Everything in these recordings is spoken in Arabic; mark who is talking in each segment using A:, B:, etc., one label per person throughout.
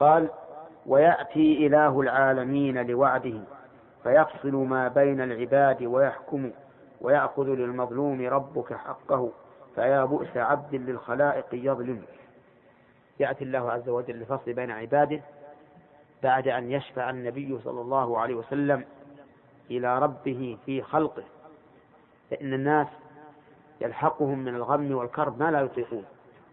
A: قال: ويأتي إله العالمين لوعده فيفصل ما بين العباد ويحكم ويأخذ للمظلوم ربك حقه فيا بؤس عبد للخلائق يظلم. يأتي الله عز وجل لفصل بين عباده بعد أن يشفع النبي صلى الله عليه وسلم إلى ربه في خلقه، فإن الناس يلحقهم من الغم والكرب ما لا يطيقون،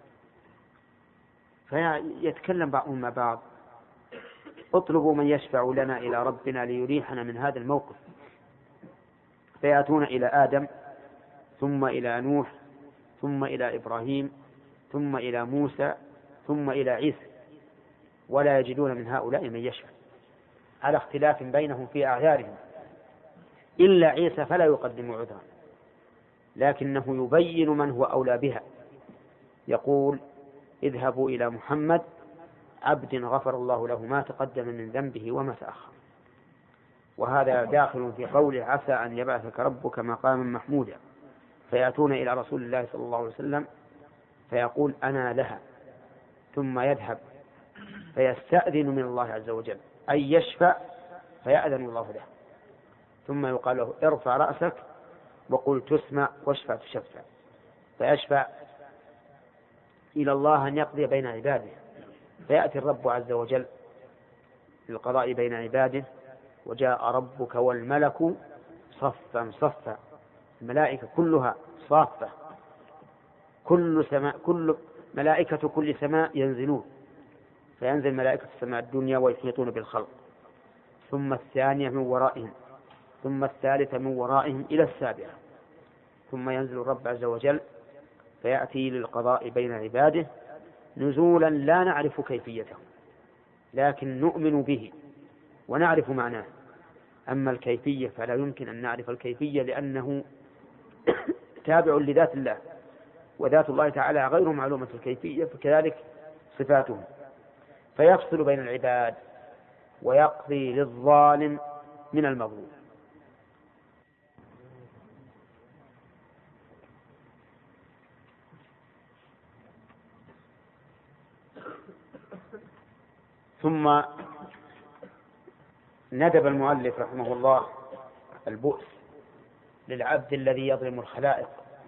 A: فيتكلم بعضهم مع بعض: اطلبوا من يشفع لنا إلى ربنا ليريحنا من هذا الموقف. فيأتون إلى آدم، ثم إلى نوح، ثم إلى إبراهيم، ثم إلى موسى، ثم إلى عيسى، ولا يجدون من هؤلاء من يشفع، على اختلاف بينهم في أعذارهم، إلا عيسى فلا يقدم عذرا، لكنه يبين من هو أولى بها. يقول: اذهبوا إلى محمد عبد غفر الله له ما تقدم من ذنبه وما تأخر. وهذا داخل في قوله: عسى أن يبعثك ربك مقاما محمودا. فيأتون إلى رسول الله صلى الله عليه وسلم فيقول: أنا لها، ثم يذهب فيستأذن من الله عز وجل أن يشفع فيأذن الله له، ثم يقال له: ارفع رأسك وقل تسمع واشفع تشفع، فيشفع إلى الله أن يقضي بين عباده، فيأتي الرب عز وجل للقضاء بين عباده: وجاء ربك والملك صفا صفا. الملائكة كلها صافة، كل ملائكة كل سماء ينزلون، فينزل ملائكة السماء الدنيا ويحيطون بالخلق، ثم الثانية من ورائهم، ثم الثالثة من ورائهم إلى السابعة، ثم ينزل الرب عز وجل فيأتي للقضاء بين عباده نزولا لا نعرف كيفيته، لكن نؤمن به ونعرف معناه. أما الكيفية فلا يمكن أن نعرف الكيفية، لأنه تابع لذات الله، وذات الله تعالى غير معلومة الكيفية، فكذلك صفاته. فيفصل بين العباد ويقضي للظالم من المظلوم. ثم ندب المؤلف رحمه الله البؤس للعبد الذي يظلم الخلائق،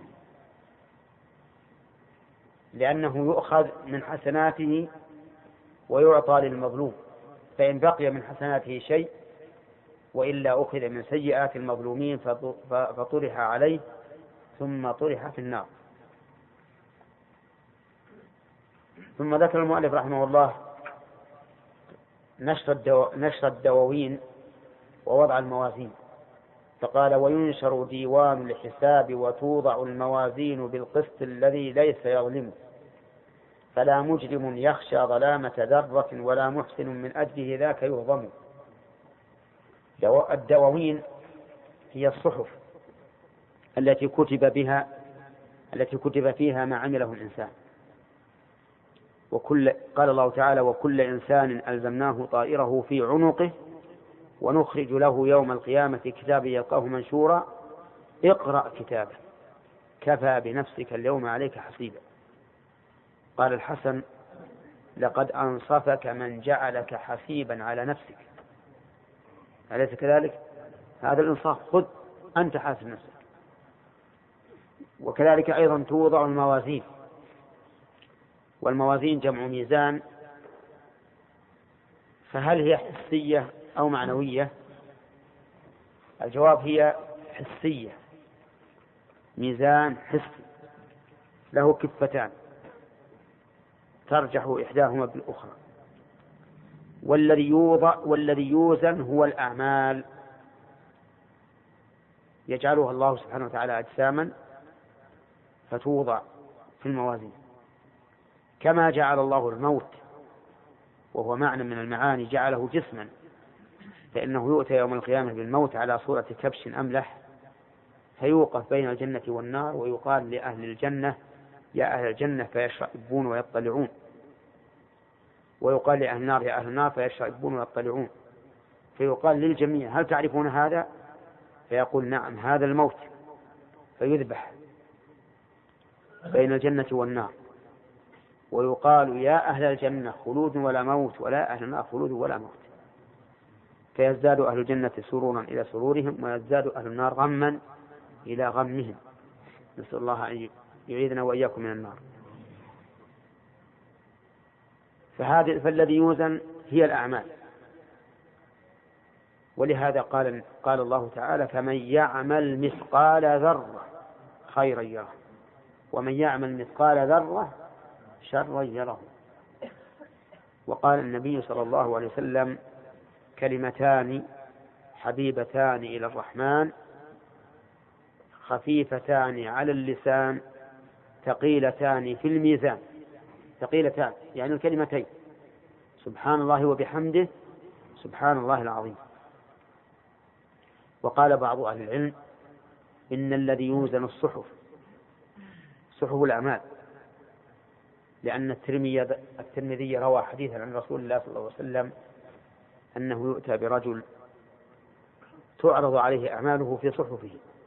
A: لأنه يؤخذ من حسناته ويعطى للمظلوم، فإن بقي من حسناته شيء وإلا أخذ من سيئات المظلومين فطرح عليه ثم طرح في النار. ثم ذكر المؤلف رحمه الله نشر الدواوين ووضع الموازين، فقال: وينشر ديوان الحساب وتوضع الموازين بالقسط الذي ليس يظلم، فلا مجرم يخشى ظلامة ذرة ولا محسن من أجله ذاك يظلم. الدواوين هي الصحف التي كتب فيها ما عمله الإنسان. قال الله تعالى: وكل إنسان ألزمناه طائره في عنقه ونخرج له يوم القيامة كتابا يلقاه منشورا اقرأ كتابه كفى بنفسك اليوم عليك حسيبا. قال الحسن: لقد أنصفك من جعلك حسيبا على نفسك. أليس كذلك؟ هذا الإنصاف، خذ أنت حاسب نفسك. وكذلك أيضا توضع الموازين، والموازين جمع ميزان، فهل هي حسية أو معنوية؟ الجواب: هي حسية، ميزان حسي له كفتان ترجح إحداهما بالأخرى. والذي يوزن هو الأعمال، يجعلها الله سبحانه وتعالى أجساما فتوضع في الموازين، كما جعل الله الموت وهو معنى من المعاني جعله جسما، فإنه يؤتى يوم القيامة بالموت على صورة كبش أملح، فيوقف بين الجنة والنار ويقال لأهل الجنة: يا أهل الجنة، فيشربون ويطلعون، ويقال لأهل النار: يا أهل النار، فيشربون ويطلعون، فيقال للجميع: هل تعرفون هذا؟ فيقول: نعم، هذا الموت، فيذبح بين الجنة والنار. ويقال يا أهل الجنة خلود ولا موت، ولا أهل النار خلود ولا موت، فيزداد أهل الجنة سرورا إلى سرورهم، ويزداد أهل النار غما إلى غمهم. نسأل الله أن يعيذنا وإياكم من النار. فالذي يوزن هي الأعمال، ولهذا قال الله تعالى فمن يعمل مثقال ذرة خيرا يره، ومن يعمل مثقال ذرة شرا يره. وقال النبي صلى الله عليه وسلم كلمتان حبيبتان إلى الرحمن خفيفتان على اللسان ثقيلتان في الميزان. ثقيلتان يعني الكلمتين سبحان الله وبحمده سبحان الله العظيم. وقال بعض أهل العلم إن الذي يوزن الصحف صحف الأعمال، لأن الترمذي روى حديثا عن رسول الله صلى الله عليه وسلم أنه يؤتى برجل تعرض عليه أعماله في صحفه،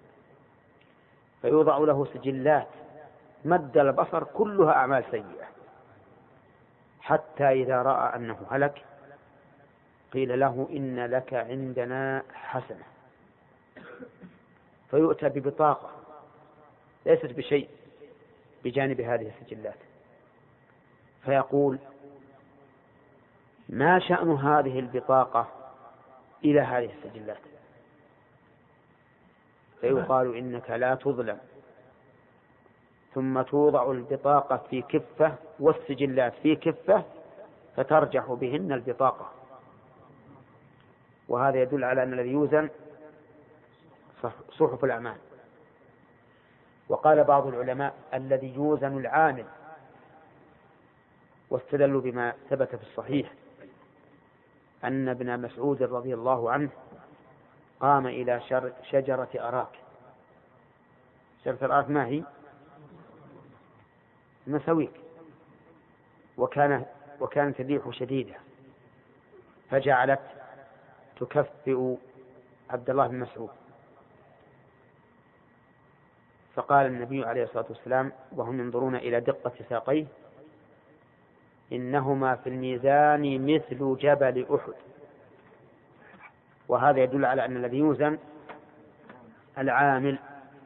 A: فيوضع له سجلات مد البصر كلها أعمال سيئة، حتى إذا رأى أنه هلك قيل له إن لك عندنا حسنة، فيؤتى ببطاقة ليست بشيء بجانب هذه السجلات، فيقول ما شأن هذه البطاقة إلى هذه السجلات؟ فيقال إنك لا تظلم، ثم توضع البطاقة في كفة والسجلات في كفة فترجح بهن البطاقة. وهذا يدل على أن الذي يوزن صحف الأعمال. وقال بعض العلماء الذي يوزن العامل، واستدلوا بما ثبت في الصحيح أن ابن مسعود رضي الله عنه قام إلى شجرة أراك. شجرة الأراك ما هي؟ مسويك، وكانت الريح شديدة فجعلت تكفئ عبد الله بن مسعود، فقال النبي عليه الصلاة والسلام وهم ينظرون إلى دقة ساقيه إنهما في الميزان مثل جبل أحد. وهذا يدل على أن الذي يوزن العامل.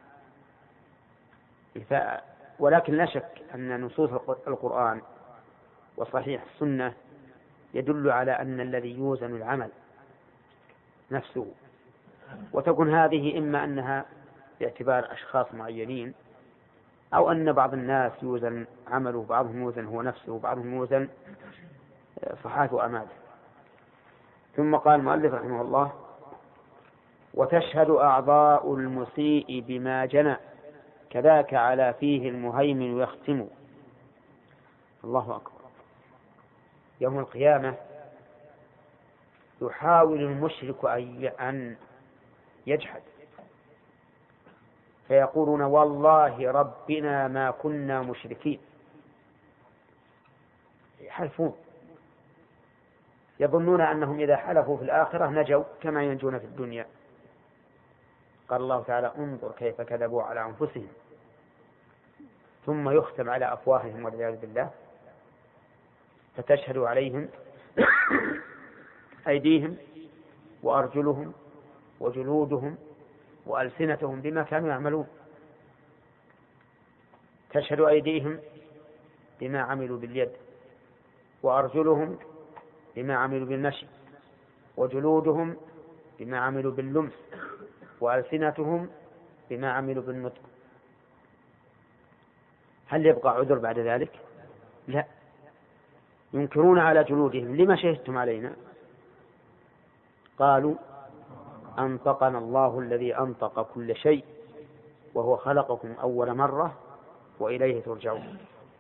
A: ولكن لا شك أن نصوص القرآن وصحيح السنة يدل على أن الذي يوزن العمل نفسه، وتكون هذه إما أنها باعتبار أشخاص معينين، أو أن بعض الناس يوزن عمله، بعضهم يوزن هو نفسه، وبعضهم يوزن صحائف أعماله. ثم قال المؤلف رحمه الله وتشهد أعضاء المسيء بما جنى كذاك على فيه المهيمن يختم. الله أكبر. يوم القيامة يحاول المشرك أن يجحد، فيقولون والله ربنا ما كنا مشركين. يحلفون، يظنون أنهم إذا حلفوا في الآخرة نجوا كما ينجون في الدنيا. قال الله تعالى انظر كيف كذبوا على أنفسهم ثم يختم على أفواههم والعياذ بالله، فتشهد عليهم أيديهم وأرجلهم وجلودهم وألسنتهم بما كانوا يعملون. تشهد أيديهم بما عملوا باليد، وأرجلهم بما عملوا بالمشي، وجلودهم بما عملوا باللمس، وألسنتهم بما عملوا بالنطق. هل يبقى عذر بعد ذلك؟ لا، ينكرون على جلودهم لما شهدتم علينا؟ قالوا أنطقنا الله الذي أنطق كل شيء وهو خلقكم أول مرة وإليه ترجعون.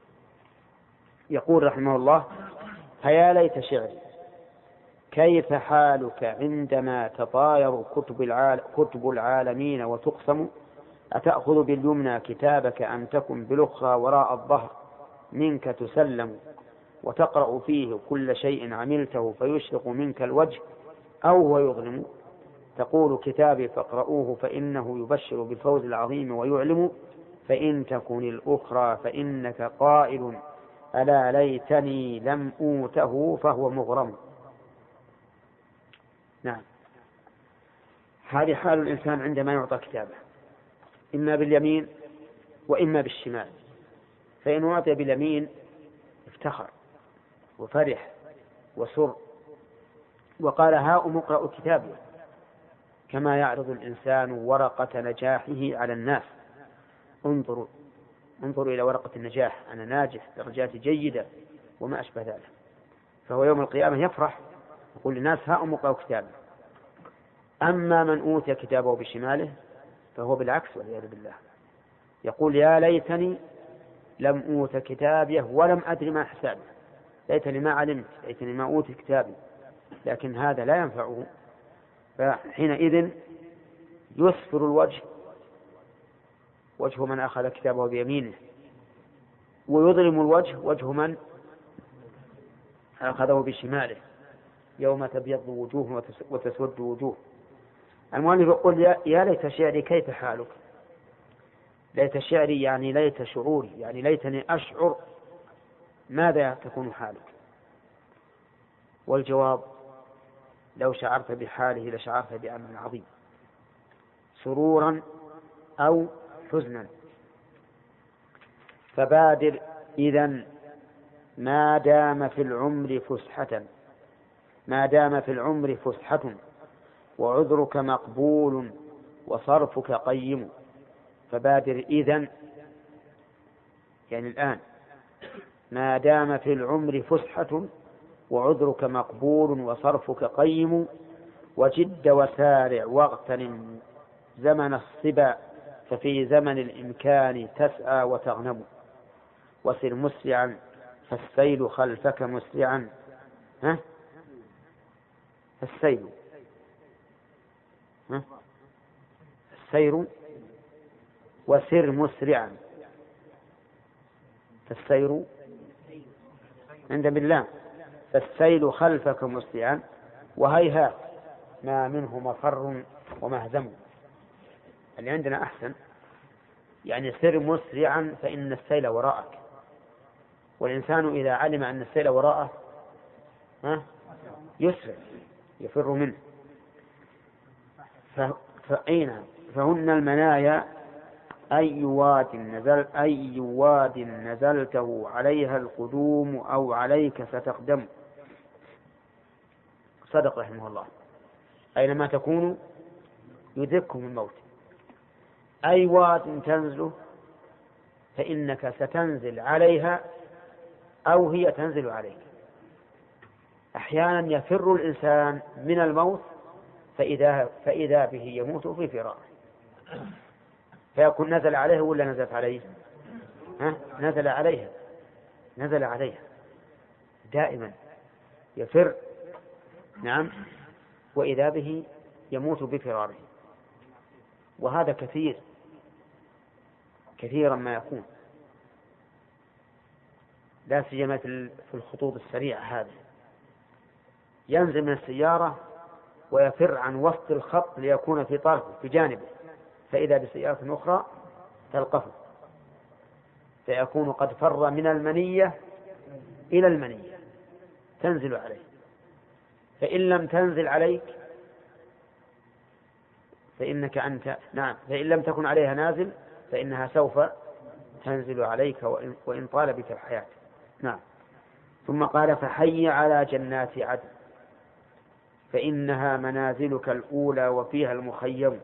A: يقول رحمه الله فيا ليت شعري كيف حالك عندما تطاير كتب العالمين وتقسم، أتأخذ باليمنى كتابك أم تكن بالأخرى وراء الظهر منك تسلم، وتقرأ فيه كل شيء عملته فيشرق منك الوجه أو هو يظلم، تقول كتابي فاقرؤوه فإنه يبشر بالفوز العظيم ويعلم، فإن تكن الأخرى فإنك قائل ألا ليتني لم أوته فهو مغرم. نعم، هذه حال الإنسان عندما يعطى كتابه، إما باليمين وإما بالشمال. فإن أعطي باليمين افتخر وفرح وسر وقال هاؤم اقرأوا كتابي، كما يعرض الإنسان ورقة نجاحه على الناس: انظروا إلى ورقة النجاح، أنا ناجح، درجاتي جيدة، وما أشبه ذلك. فهو يوم القيامة يفرح يقول للناس هاؤم اقرأوا كتابي. أما من أوتي كتابه بشماله فهو بالعكس والعياذ بالله، يقول يا ليتني لم أوت كتابيه ولم أدري ما حسابه، ليتني ما علمت، ليتني ما أوتي كتابي. لكن هذا لا ينفعه، فحينئذ يسفر الوجه، وجه من أخذ كتابه بيمينه، ويظلم الوجه، وجه من أخذه بشماله، يوم تبيض وجوه وتسود وجوه. المؤلف يقول يا ليت شعري كيف حالك. ليت شعري يعني ليت شعوري، يعني ليتني أشعر ماذا تكون حالك. والجواب لو شعرت بحاله لشعرت بأمر عظيم، سرورا أو حزنا. فبادر إذن ما دام في العمر فسحة، ما دام في العمر فسحة، وعذرك مقبول وصرفك قيم. فبادر إذن يعني الآن، ما دام في العمر فسحة وعذرك مقبول وصرفك قيم، وجد وسارع واغتنم زمن الصبا، ففي زمن الإمكان تسعى وتغنم. وسر مسرعا فالسيل خلفك مسرعا. السيل السير، وسر مسرعا، فالسير عند بالله، فالسيل خلفك مسرعا، وهيهات ما منه مفر ومهزم. اللي عندنا أحسن، يعني سر مسرعا فإن السيل وراءك. والإنسان إذا علم أن السيل وراءه يسرع يفر منه. فهن المنايا أي واد نزلته عليها القدوم أو عليك ستقدم. صدق رحمه الله، أينما تكونوا يدرككم الموت. أي واد تنزله فإنك ستنزل عليها أو هي تنزل عليك. أحيانا يفر الإنسان من الموت فإذا به يموت في فراره، فيكون نزل عليه ولا نزلت عليه؟ نزل عليها دائما يفر. نعم، وإذا به يموت بفراره. وهذا كثيرا ما يكون، لا سيما في الخطوط السريعة. هذا ينزل من السيارة ويفر عن وسط الخط ليكون في طرفه في جانبه، فإذا بسيارة أخرى تلقفه، فيكون قد فر من المنية إلى المنية تنزل عليه. فإن لم تنزل عليك فإنك أنت، نعم، فإن لم تكن عليها نازل فإنها سوف تنزل عليك وإن طال بك الحياة. نعم. ثم قال فحي على جنات عدن فإنها منازلك الأولى وفيها المخيم.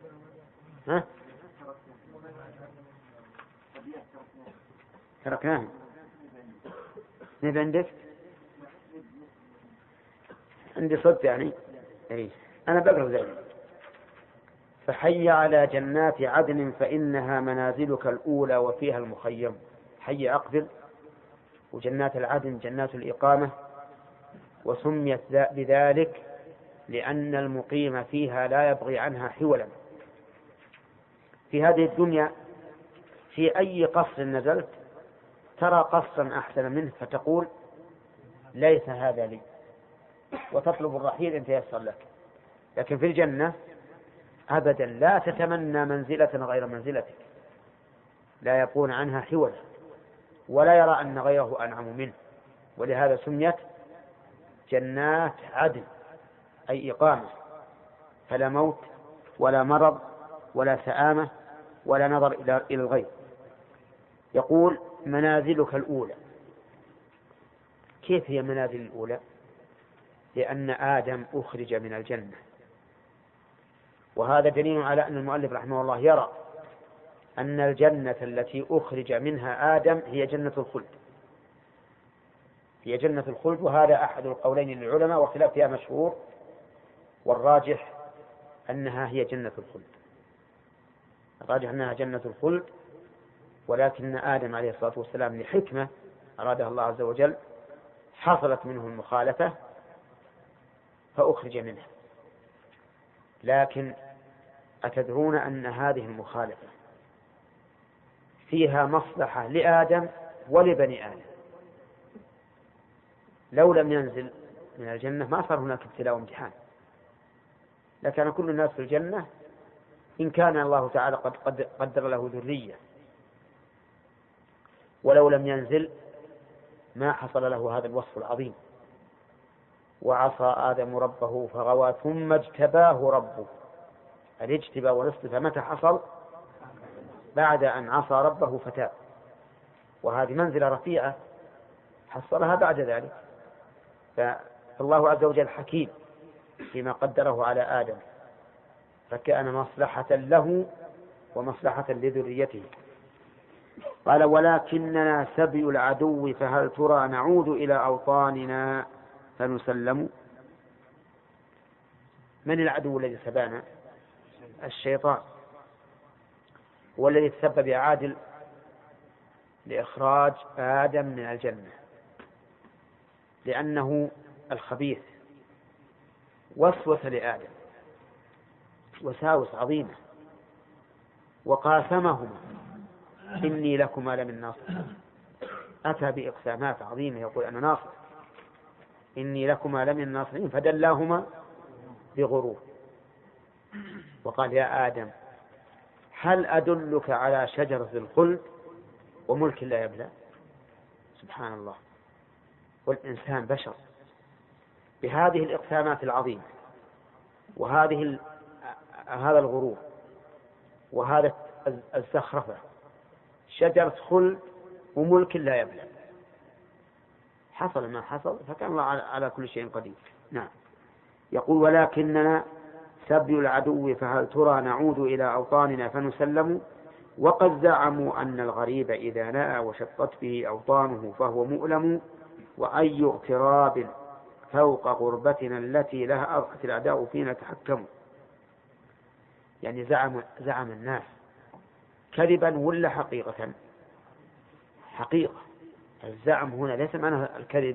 A: تركناها نبي عندك، عندي صدق يعني أنا بقرأ ذلك. فحي على جنات عدن فإنها منازلك الأولى وفيها المخيم. حي أقبل، وجنات العدن جنات الإقامة، وسميت بذلك لأن المقيم فيها لا يبغي عنها حولا. في هذه الدنيا في أي قصر نزلت ترى قصرا أحسن منه فتقول ليس هذا لي، وتطلب الرحيل إن تيسر لك. لكن في الجنة أبدا لا تتمنى منزلة غير منزلتك، لا يبغون عنها حولا، ولا يرى أن غيره أنعم منه، ولهذا سميت جنات عدن، أي إقامة، فلا موت ولا مرض ولا سآمة ولا نظر إلى الغير. يقول منازلك الأولى. كيف هي منازل الأولى؟ لأن آدم أخرج من الجنة، وهذا دليل على أن المؤلف رحمه الله يرى أن الجنة التي أخرج منها آدم هي جنة الخلد، هي جنة الخلد. وهذا أحد القولين للعلماء واختلاف فيها مشهور، والراجح أنها هي جنة الخلد، الراجح أنها جنة الخلد. ولكن آدم عليه الصلاة والسلام لحكمة أرادها الله عز وجل حصلت منه المخالفة فأخرج منها. لكن أتدرون أن هذه المخالفة فيها مصلحة لآدم ولبني آدم؟ لو لم ينزل من الجنة ما صار هناك ابتلاء وامتحان، لكان كل الناس في الجنة إن كان الله تعالى قد قدر له ذرية. ولو لم ينزل ما حصل له هذا الوصف العظيم. وعصى آدم ربه فغوى ثم اجتباه ربه. الاجتباء والاصطفاء متى حصل؟ بعد أن عصى ربه فتاب، وهذه منزلة رفيعة حصلها بعد ذلك. فالله عز وجل حكيم فيما قدره على آدم، فكان مصلحة له ومصلحة لذريته. قال ولكننا سبي العدو فهل ترى نعود إلى أوطاننا فنسلم. من العدو الذي سبانا؟ الشيطان، هو الذي تسبب عادل لإخراج آدم من الجنة، لأنه الخبيث وسوس لآدم وساوس عظيمة وقاسمهما إني لكما لمن ناصح. أتى بإقسامات عظيمة يقول أنا ناصح، إني لكما لمن ناصحين، فدلاهما بغرور. وقال يا آدم هل أدلك على شجرة الخلد وملك لا يبلى؟ سبحان الله. والإنسان بشر بهذه الإقسامات العظيمة وهذا الغرور وهذا الزخرفة، شجرة خلد وملك لا يبلى، حصل ما حصل، فكان الله على كل شيء قدير. نعم. يقول ولكننا سبي العدو فهل ترى نعود إلى أوطاننا فنسلم. وقد زعموا أن الغريب إذا نأى وشطت به أوطانه فهو مؤلم، وأي اغتراب فوق غربتنا التي لها أضحت الأعداء فينا تحكموا. يعني زعم الناس كذبا ولا حقيقة؟ حقيقة. الزعم هنا ليس معنى الكذب.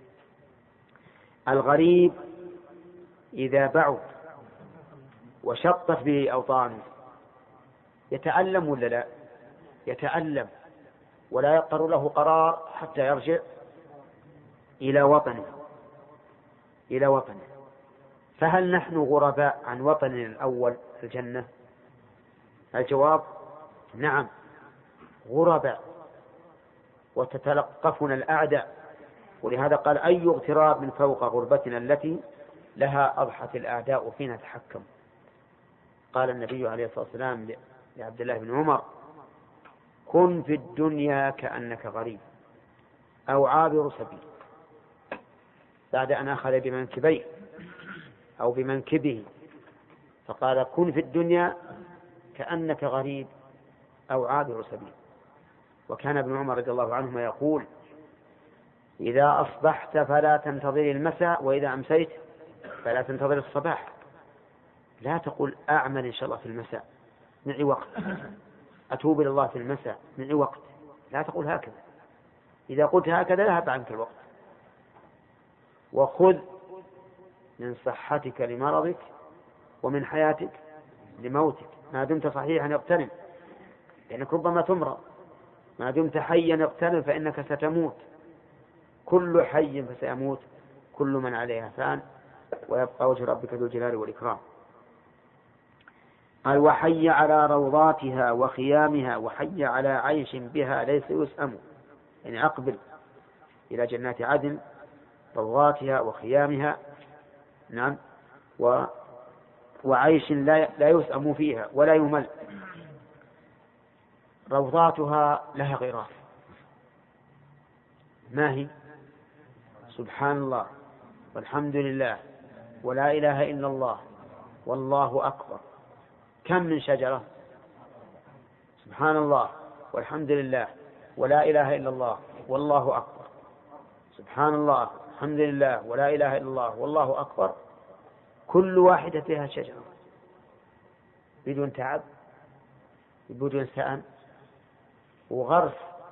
A: الغريب إذا بعد وشطت به أوطانه يتألم ولا لا؟ يتألم، ولا يقر له قرار حتى يرجع إلى وطنه. فهل نحن غرباء عن وطننا الأول في الجنة؟ الجواب نعم، غرباء، وتتلقفنا الأعداء. ولهذا قال أي اغتراب من فوق غربتنا التي لها أضحت الأعداء فينا تحكم. قال النبي عليه الصلاة والسلام لعبد الله بن عمر كن في الدنيا كأنك غريب أو عابر سبيل، بعد أن أخذ بمنكبيه أو بمنكبه، فقال كن في الدنيا كأنك غريب أو عابر سبيل. وكان ابن عمر رضي الله عنهما يقول إذا أصبحت فلا تنتظر المساء، وإذا أمسيت فلا تنتظر الصباح. لا تقول أعمل إن شاء الله في المساء معي وقت، أتوب إلى الله في المساء معي وقت. لا تقول هكذا، إذا قلت هكذا ذهب عنك الوقت. وخذ من صحتك لمرضك ومن حياتك لموتك، ما دمت صحيحا اغتنم، لأنك ربما تمرض. ما دمت حيا اغتنم فإنك ستموت، كل حي فسيموت، كل من عليها فان، ويبقى وجه ربك ذو الجلال والإكرام. قال وحي على روضاتها وخيامها وحي على عيش بها ليس يسأم، يعني أقبل إلى جنات عدن روضاتها وخيامها. نعم. وعيش لا يسأم فيها ولا يمل. روضاتها لها غراف. ما هي؟ سبحان الله والحمد لله ولا إله إلا الله والله أكبر. كم من شجرة؟ سبحان الله والحمد لله ولا إله إلا الله والله أكبر. سبحان الله الحمد لله ولا إله إلا الله والله أكبر. كل واحدة فيها شجرة بدون تعب بدون سأم، وغرس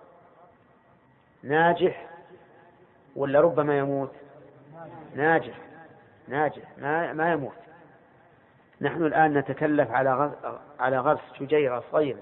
A: ناجح ولا ربما يموت. ناجح ما يموت. نحن الآن نتكلف على غرس شجيرة صغيرة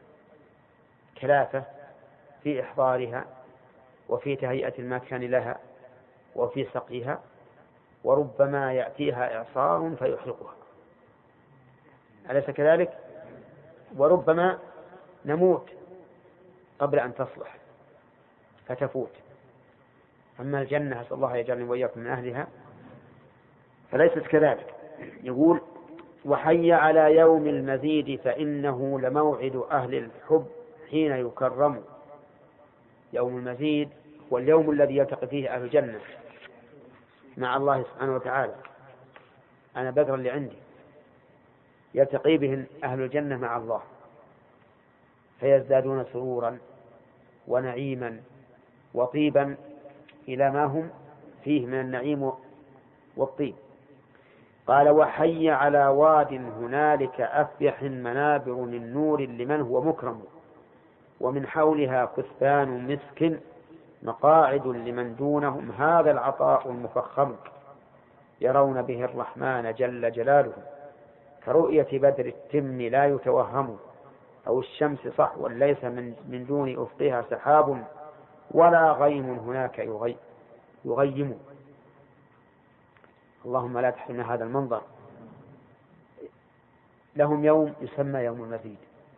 A: كلافة في إحضارها وفي تهيئة المكان لها وفي سقيها، وربما يأتيها إعصار فيحرقها، أليس كذلك؟ وربما نموت قبل أن تصلح فتفوت. أما الجنة أسأل الله يجعلني وإياكم من أهلها فليست كذلك. يقول وحي على يوم المزيد فإنه لموعد أهل الحب حين يكرم. يوم المزيد هو اليوم الذي يلتقي فيه أهل الجنة مع الله سبحانه وتعالى. أنا بذر اللي عندي يلتقي به أهل الجنة مع الله فيزدادون سرورا ونعيما وطيبا إلى ما هم فيه من النعيم والطيب. قال وحي على واد هنالك أفيح منابر من نور لمن هو مكرم، ومن حولها كثبان مسك مقاعد لمن دونهم، هذا العطاء المفخم يرون به الرحمن جل جلاله، كرؤية بدر التم لا يتوهم، أو الشمس صحوا ليس من دون أفقها سحاب، ولا غيم هناك يغيم. اللهم لا تحرمنا هذا المنظر. لهم يوم يسمى يوم المزيد،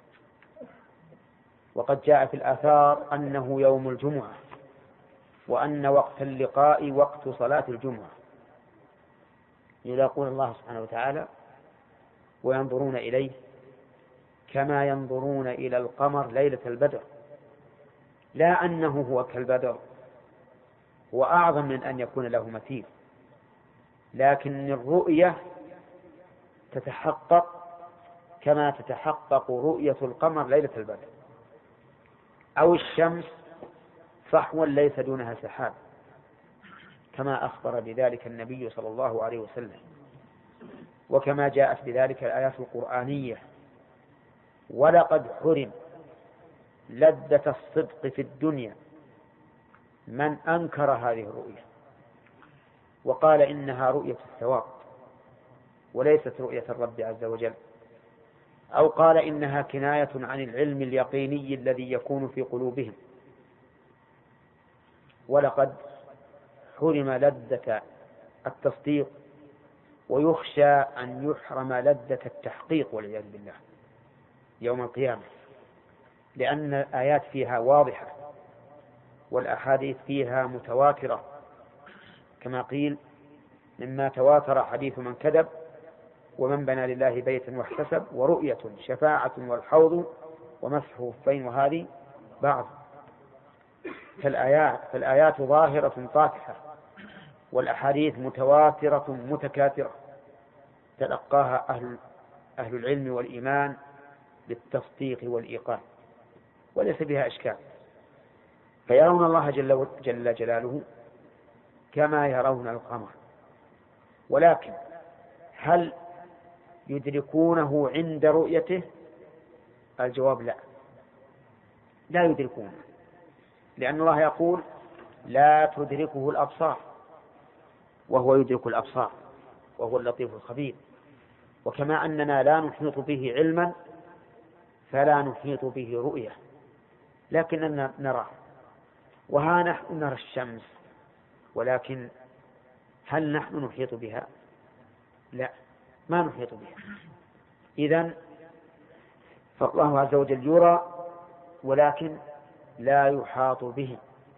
A: وقد جاء في الآثار أنه يوم الجمعة، وأن وقت اللقاء وقت صلاة الجمعة، يلاقون الله سبحانه وتعالى وينظرون إليه كما ينظرون إلى القمر ليلة البدر، لا أنه هو كالبدر، هو أعظم من أن يكون له مثيل، لكن الرؤية تتحقق كما تتحقق رؤية القمر ليلة البدر، أو الشمس صحوا ليس دونها سحاب، كما أخبر بذلك النبي صلى الله عليه وسلم، وكما جاءت بذلك الآيات القرآنية. ولقد حرم لذة الصدق في الدنيا من أنكر هذه الرؤية وقال إنها رؤية الثواب وليست رؤية الرب عز وجل، أو قال إنها كناية عن العلم اليقيني الذي يكون في قلوبهم. ولقد حرم لذة التصديق، ويخشى أن يحرم لذة التحقيق والعياذ بالله يوم القيامة، لأن الآيات فيها واضحة والأحاديث فيها متواترة، كما قيل مما تواتر حديث من كذب ومن بنى لله بيتا واحتسب، ورؤية شفاعة والحوض ومسح خفين، وهذه بعض. فالآيات ظاهرة طاكحة، والأحاديث متواترة متكاثرة تلقاها أهل العلم والإيمان بالتصديق والإيقان، وليس بها إشكال. فيرون الله جل جلاله كما يرون القمر، ولكن هل يدركونه عند رؤيته؟ الجواب لا يدركونه، لأن الله يقول لا تدركه الأبصار وهو يدرك الأبصار وهو اللطيف الخبير. وكما أننا لا نحيط به علما فلا نحيط به رؤية، لكننا نراه. وها نحن نرى الشمس، ولكن هل نحن نحيط بها؟ لا، ما نحيط بها. إذن فالله عز وجل يرى ولكن لا يحاط به،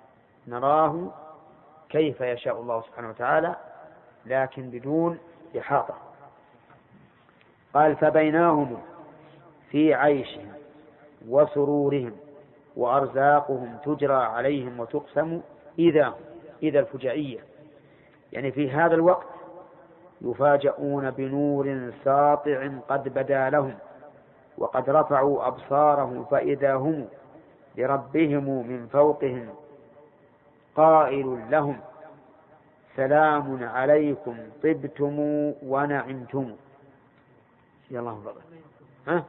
A: نراه كيف يشاء الله سبحانه وتعالى لكن بدون إحاطة. قال فبيناهم في عيشهم وسرورهم وأرزاقهم تجرى عليهم وتقسم إذا الفجائية، يعني في هذا الوقت يفاجؤون بنور ساطع قد بدا لهم وقد رفعوا أبصارهم فإذا هم لربهم من فوقهم قائل لهم سلام عليكم طبتم ونعمتم. يا الله فضل. ها؟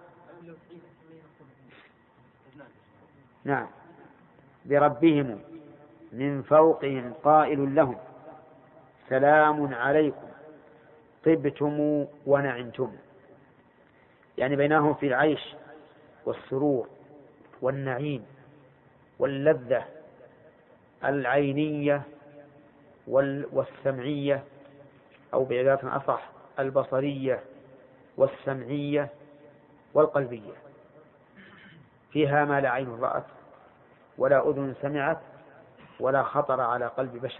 A: نعم، بربهم من فوقهم قائل لهم سلام عليكم طبتم ونعمتم، يعني بينهم في العيش والسرور والنعيم واللذة العينية والسمعية، أو بعبارة أصح البصرية والسمعية والقلبية، فيها ما لا عين رأت ولا أذن سمعت ولا خطر على قلب بشر.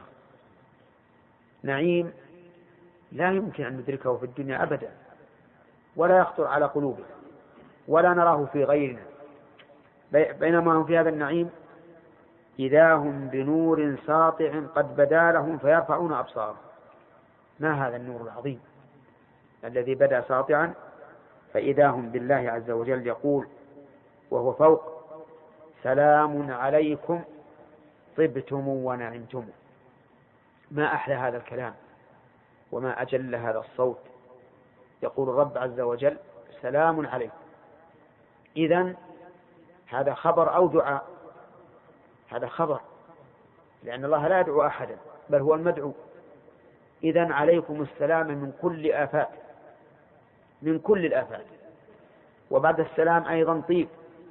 A: نعيم لا يمكن أن ندركه في الدنيا أبدا ولا يخطر على قلوبنا ولا نراه في غيرنا، بينما هم في هذا النعيم إذا هم بنور ساطع قد بدا لهم فيرفعون أبصارهم. ما هذا النور العظيم الذي بدا ساطعا فإذا هم بالله عز وجل يقول وهو فوق سلام عليكم طبتم ونعمتم. ما أحلى هذا الكلام وما أجل هذا الصوت. يقول الرب عز وجل سلام عليكم، إذن هذا خبر أو دعاء؟ هذا خبر، لأن الله لا يدعو أحدا بل هو المدعو. إذن عليكم السلام من كل آفات، من كل الآفات. وبعد السلام أيضا طيب،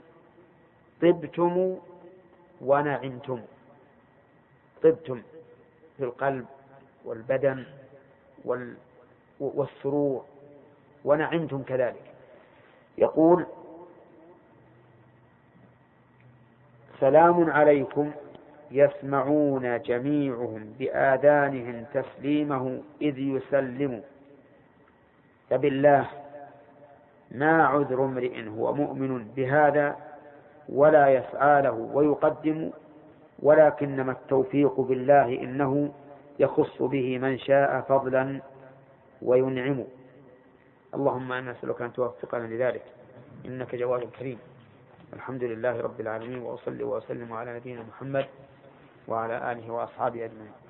A: طبتم ونعمتم، طبتم في القلب والبدن والسرور، ونعمتم كذلك. يقول سلام عليكم يسمعون جميعهم بآذانهم تسليمه إذ يسلم. فبالله ما عذر امرئ هو مؤمن بهذا ولا يسعى له ويقدم، ولكنما التوفيق بالله إنه يخص به من شاء فضلا وينعم. اللهم أنا نسألك أن توفقنا لذلك إنك جواد كريم. الحمد لله رب العالمين، وأصلي وأسلم على نبينا محمد وعلى آله وأصحابه أجمعين.